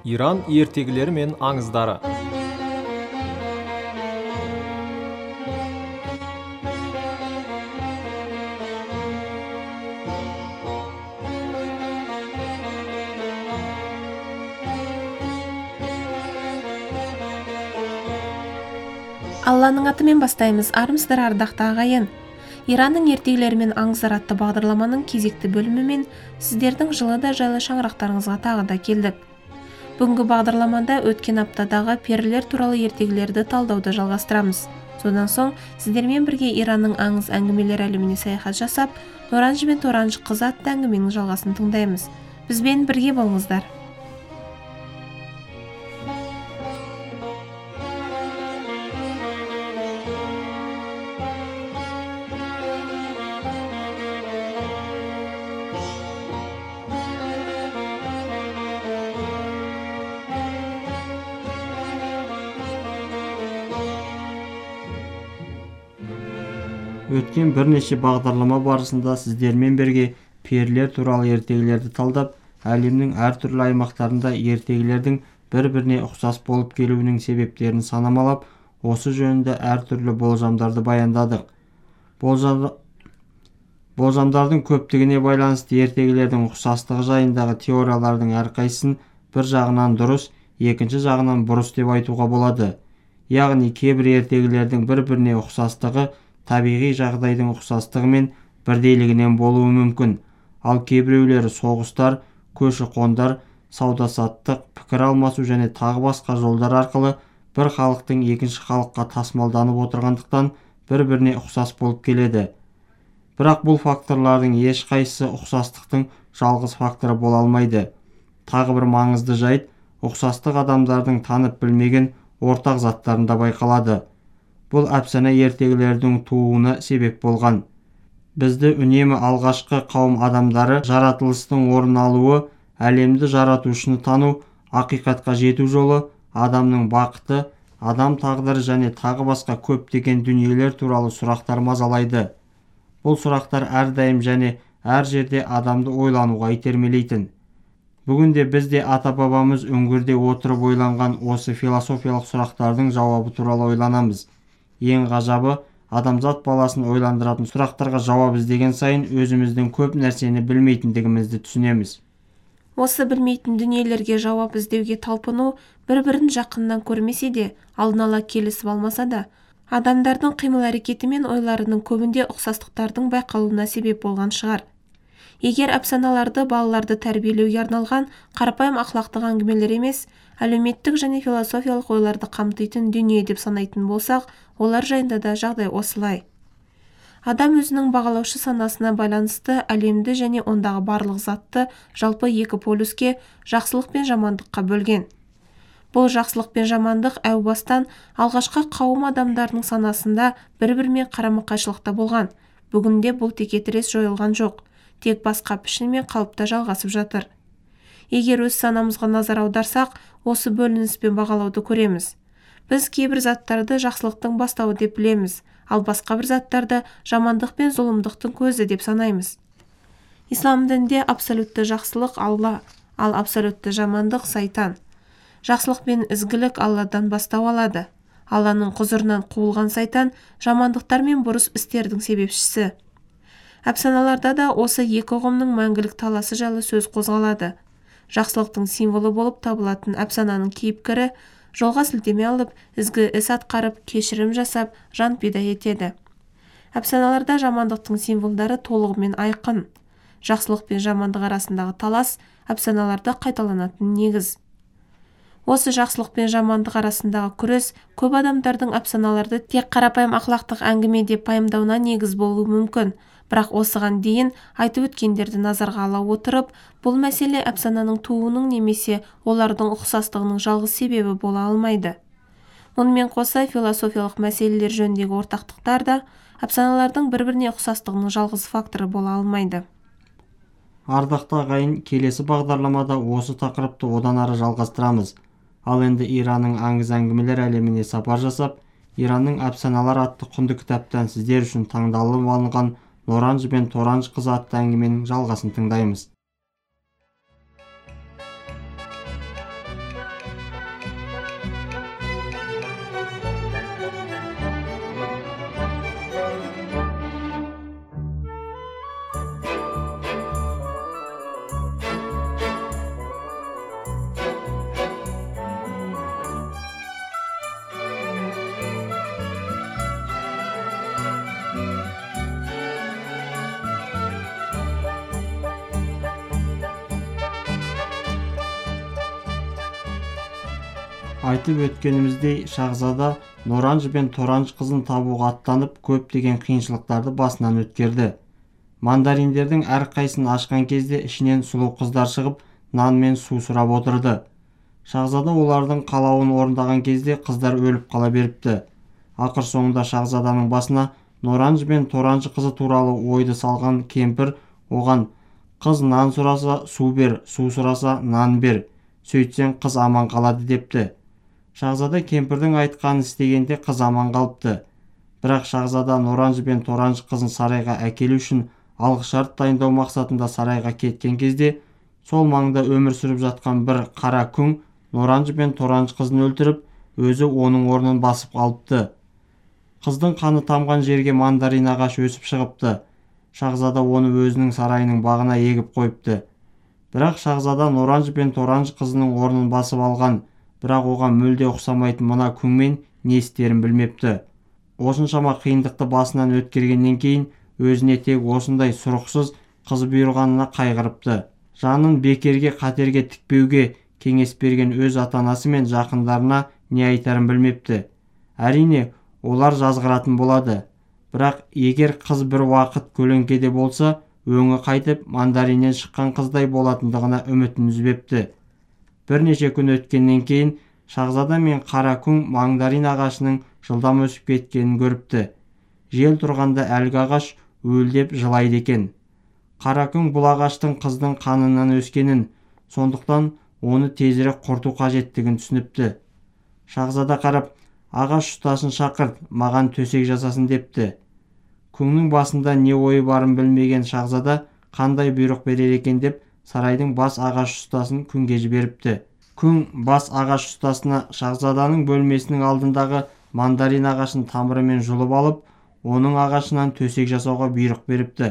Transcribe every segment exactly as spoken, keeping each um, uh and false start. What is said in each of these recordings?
Иран ертегілері мен аңыздары. Алланың атымен бастаймыз. Армысыздар ардақты ағайын. Иранның ертегілері мен аңыздар атты бағдарламаның кезекті бөлімімен сіздердің жылы да жайлы шаңырақтарыңызға тағы да келдік. Бүгінгі бағдарламада өткен аптадағы перілер туралы ертегілерді талдауды жалғастырамыз. Содан соң сіздермен бірге Иранның аңыз әңгімелер әлеміне саяхат жасап, Норанжы мен Торанжы қызы атты әңгіменің жалғасын тыңдаймыз. Бізбен бірге болыңыздар. Өткен бірнеше бағдарлама барысында сіздермен бірге перілер туралы ертегілерді талдап, әлемнің әртүрлі аймақтарында ертегілердің бір-біріне ұқсас болып келуінің себептерін санамалап, осы жөнінде әртүрлі болжамдарды баяндадық. Болжам... Болжамдардың көптігіне байланысты ертегілердің ұқсастығы жайындағы теориялардың әрқайсысын бір жағынан дұрыс, екінші жағынан бұрыс деп айтуға болады. Яғни кейбір ертегілердің бір-біріне ұқсастығы табиғи жағдайдың ұқсастығы мен бірдейлігінен болуы мүмкін, ал кейбіреулері соғыстар, көші-қондар, сауда-саттық, пікір алмасу және тағы басқа жолдар арқылы бір халықтың екінші халыққа тасымалданып отырғандықтан бір-біріне ұқсас болып келеді. Бірақ бұл факторлардың ешқайсысы ұқсастықтың жалғыз факторы бола алмайды. Тағы бір маңызды жайт, ұқсастық адамдардың танып білмеген ортақ заттарында байқалады. Бұл әпсана ертегілердің тууына себеп болған. Бізді үнемі алғашқы қауым адамдары жаратылыстың орын алуы, әлемді жаратушыны тану, ақиқатқа жету жолы, адамның бақыты, адам тағдыры және тағы басқа көптеген дүниелер туралы сұрақтар мазалайды. Бұл сұрақтар әрдайым және әр жерде адамды ойлануға итермелейтін. Бүгінде бізде ата-бабамыз үңгірде отырып ойланған осы философиялық сұрақтардың жауабы туралы ойланамыз. Ең ғажабы, адамзат баласын ойландыратын сұрақтарға жауап іздеген сайын өзіміздің көп нәрсені білмейтіндігімізді түсінеміз. Осы білмейтін дүниелерге жауап іздеуге талпыну бір-бірін жақыннан көрмесе де, алдын ала келісіп алмаса да, адамдардың қимыл-әрекеті мен ойларының көбінде ұқсастықтардың байқалуына себеп болған шығар. Егер әпсаналарды балаларды тәрбиелеуге арналған қарапайым ақлақтық әңгімелер емес, әлеуметтік және философиялық ойларды қамтитын дүние деп санайтын болсақ, олар жайында да жағдай осылай. Адам өзінің бағалаушы санасына байланысты әлемді және ондағы барлық затты жалпы екі полюске, жақсылық пен жамандыққа бөлген. Бұл жақсылық пен жамандық әу бастан алғашқы қауым адамдарының санасында бір-бірімен қарама-қайшылықта болған. Бүгінде бұл текетірес жойылған жоқ, тек басқа пішін мен қалыпта жалғасып жатыр. Егер өз санамызға назар аударсақ, осы бөлініспен бағалауды көреміз. Біз кейбір заттарды жақсылықтың бастауы деп білеміз, ал басқа бір заттарды жамандық пен зұлымдықтың көзі деп санаймыз. Ислам дінінде абсолютті жақсылық Алла, ал абсолютті жамандық сайтан. Жақсылық пен ізгілік Алладан бастау алады. Алланың құзырынан қуылған сайтан жамандықтар мен бұрыс істердің себепшісі. Әпсаналарда да осы екі ұғымның мәңгілік таласы жайлы сөз қозғалады. Жақсылықтың символы болып табылатын әпсананың кейіпкері жолға сілтеме алып, ізгі іс атқарып, кешірім жасап, жан пида етеді. Әпсаналарда жамандықтың символдары толығымен айқын. Жақсылық пен жамандық арасындағы талас әпсаналарда қайталанатын негіз. Осы жақсылық пен жамандық арасындағы күрес көп адамдардың әпсаналарды тек қарапайым ақлақтық әңгіме деп пайымдауына негіз болуы мүмкін. Бірақ осыған дейін айтып өткендерді назарға ала отырып, бұл мәселе әпсананың тууының немесе олардың ұқсастығының жалғыз себебі бола алмайды. Мұнымен қоса философиялық мәселелер жөніндегі ортақтықтар да әпсаналардың бір-біріне ұқсастығының жалғыз факторы бола алмайды. Ардақты ағайын, келесі бағдарламада осы тақырыпты одан ары жалғастырамыз. Ал енді Иранның аңыз әңгімелер әлеміне сапар жасап, Иранның әпсаналар атты құнды кітаптан сіздер үшін таңдалып алынған Норанжы мен Торанжы қызы атты әңгіменің жалғасын тыңдаймыз. Айтып өткеніміздей, Шахзада Норанж бен Торанж қызын табуға аттанып, көптеген қиыншылықтарды басынан өткерді. Мандариндердің әрқайсысын ашқан кезде ішінен сұлу қыздар шығып, нан мен су сұрап отырды. Шахзада олардың қалауын орындаған кезде қыздар өліп қала беріпті. Ақыр соңында Шахзаданың басына Норанж бен Торанж қызы туралы ойды салған кемпір оған: «Қыз нан сұраса су бер, су сұраса нан бер, сөйтсең қыз аман қалады» депті. Шахзада кемпірдің айтқанын істегенде қыз аман қалыпты. Бірақ Шахзада Норанж бен Торанж қызын сарайға әкелу үшін алғышарт дайындау мақсатында сарайға кеткен кезде, сол маңда өмір сүріп жатқан бір қара күң Норанж бен Торанж қызын өлтіріп, өзі оның орнын басып қалыпты. Қыздың қаны тамған жерге мандарин ағаш өсіп шығыпты. Шахзада оны өзінің сарайының бағына егіп қойыпты. Бірақ Шахзада Норанж бен Торанж қызының орнын басып алған, бірақ оған мүлде ұқсамайтын мына күңмен не істерін білмепті. Осыншама қиындықты басынан өткергеннен кейін өзіне тек осындай сұрықсыз қыз бұйырғанына қайғырыпты. Жанын бекерге қатерге тікпеуге кеңес берген өз ата-анасы мен жақындарына не айтарын білмепті. Әрине, олар жазғыратын болады. Бірақ егер қыз бір уақыт көлеңкеде болса, өңі қайтып мандариннен шыққан қыздай болатындығына үмітін үзбепті. Бірнеше күн өткеннен кейін Шахзада мен қара күң мандарин ағашының жылдам өсіп кеткенін көріпті. Жел тұрғанда әлгі ағаш уілдеп жылайды екен. Қара күң бұл ағаштың қыздың қанынан өскенін, сондықтан оны тезірек құрту қажеттігін түсініпті. Шахзада қарап: «Ағаш ұстасын шақырт, маған төсек жасасын» депті. Күңнің басында не ойы барын білмеген Шахзада қандай бұйрық берер екен деп сарайдың бас ағаш ұстасын күңге жіберіпті. Күң бас ағаш ұстасына Шахзаданың бөлмесінің алдындағы мандарин ағашын тамырымен жұлып алып, оның ағашынан төсек жасауға бұйрық беріпті.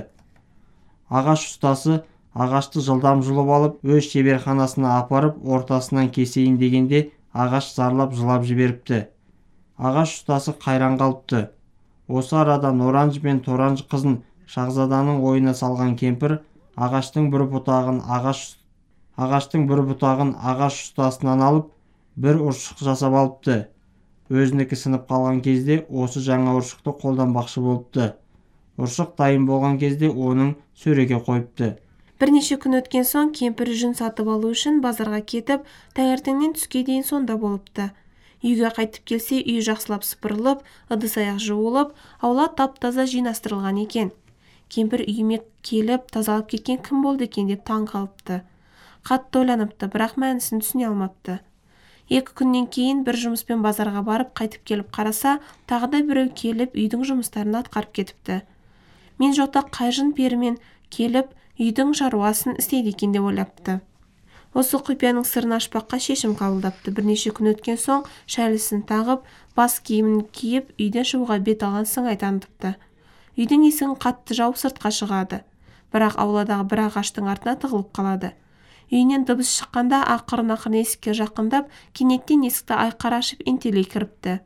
Ағаш ұстасы ағашты жылдам жұлып алып, өз шеберханасына апарып, ортасынан кесейін дегенде ағаш зарлап жылап жіберіпті. Ағаш ұстасы қайран қалыпты. Осы арада Норанж бен Торанж қызын Шахзаданың ойына салған кемпір ағаштың бір бұтағын ағаш ағаштың бір бұтағын ағаш ұстасынан алып, бір ұршық жасап алыпты. Өзінікі сынып қалған кезде осы жаңа ұршықты қолданбақшы болыпты. Ұршық дайын болған кезде оның сөреге қойыпты. Бірнеше күн өткен соң кемпір жүн сатып алу үшін базарға кетіп, таңертеңнен түске дейін сонда болыпты. Үйге қайтып келсе, үй жақсылап сыпырылып, ыдыс-аяқ жуылып, аула тап-таза жинастырылған екен. Кемпір үйіме келіп, тазалап кеткен кім болды екен деп таң қалыпты. Қатты ойланыпты, бірақ мәнісін түсіне алмапты. Екі күннен кейін бір жұмыспен базарға барып, қайтып келіп қараса, тағы да біреу келіп, үйдің жұмыстарын атқарып кетіпті. Мен жоқта қай жын перімен келіп, үйдің шаруасын істейді екен деп ойлапты. Осы құпияның сырын ашпаққа шешім қабылдапты. Бірнеше күн өткен соң шәлісін тағып, бас киімін киіп, үйден шығуға бет алған сыңай танытыпты. Үйдің есігін қатты жауып сыртқа шығады. Бірақ ауладағы бір ағаштың артына тығылып қалады. Үйінен дыбыс шыққанда ақырын-ақырын есікке жақындап, кенеттен есікті айқара ашып ентелей кіріпті.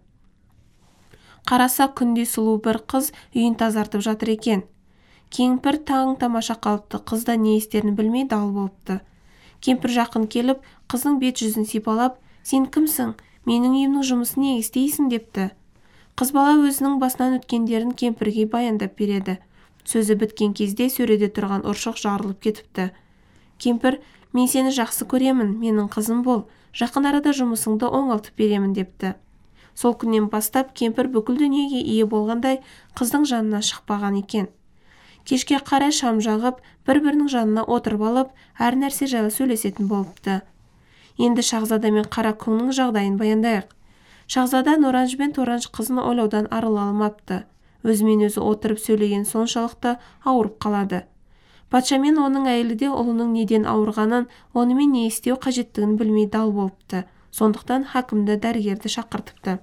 Қараса, күндей сұлу бір қыз үйін тазартып жатыр екен. Кемпір таң тамаша қалыпты. Қыз да не істерін білмей дал болыпты. Кемпір жақын келіп, қыздың бет жүзін сипалап: «Сен кімсің? Менің үйімнің жұмысын не істейсің?» депті. Қыз бала өзінің басынан өткендерін кемпірге баяндап береді. Сөзі біткен кезде сөреде тұрған ұршық жарылып кетіпті. Кемпір: «Мен сені жақсы көремін, менің қызым бол, жақын арада жұмысыңды оңалтып беремін» депті. Сол күннен бастап кемпір бүкіл дүниеге ие болғандай қыздың жанына шықпаған екен. Кешке қарай шам жағып, бір-бірінің жанына отырып алып, әр нәрсе жайлы сөйлесетін болыпты. Енді Шахзада мен қара күңнің жағдайын баяндайық. Шахзада Норанж бен Торанж қызын ойлаудан арыла алмапты. Өзімен өзі отырып сөйлеген соншалықты ауырып қалады. Патша мен оның әйелі де ұлының неден ауырғанын, онымен не істеу қажеттігін білмей дал болыпты. Сондықтан хакімді дәрігерді шақыртыпты.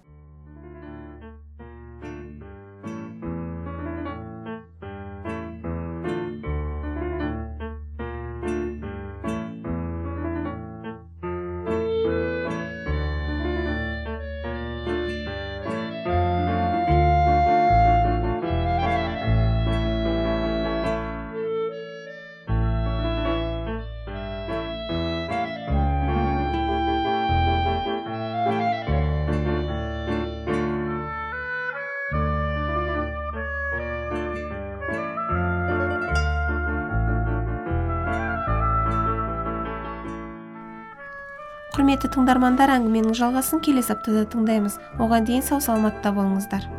Құрметті тыңдармандар, әңгіменің жалғасын келесі аптада тыңдаймыз. Оған дейін сау саламатта болыңыздар.